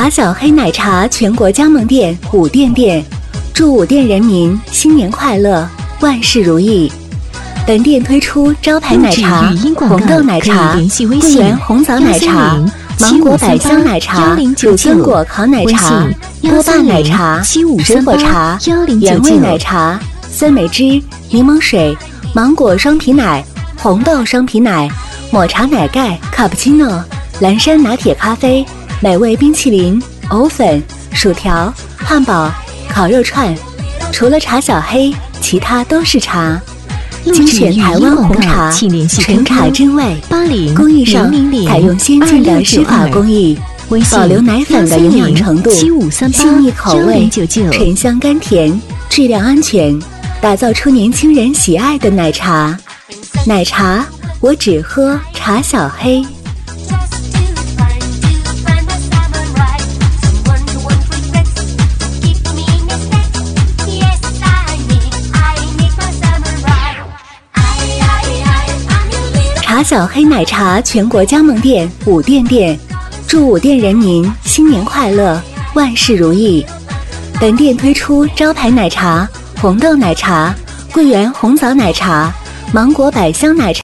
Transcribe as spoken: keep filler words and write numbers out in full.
茶小黑奶茶全国加盟店五店店，祝五店人民新年快乐，万事如意。本店推出招牌奶茶、红豆奶茶、桂圆红枣奶茶、芒果百香奶茶、乳酸果烤奶茶、波霸奶茶、水果茶、原味奶茶、酸梅汁、柠檬水、芒果双皮奶、红豆双皮奶、抹茶奶盖、卡布奇诺、蓝山拿铁咖啡、美味冰淇淋、藕粉、薯条、汉堡、烤肉串。除了茶小黑，其他都是茶。精选台湾红茶，纯茶真味，工艺上采用先进的施法工艺，保留奶粉的营养程度，细腻口味，醇香甘甜，质量安全，打造出年轻人喜爱的奶茶。奶茶，我只喝茶小黑。茶小黑奶茶全国加盟店五店店，祝五店人民新年快乐，万事如意。本店推出招牌奶茶、红豆奶茶、桂圆红枣奶茶、芒果百香奶茶。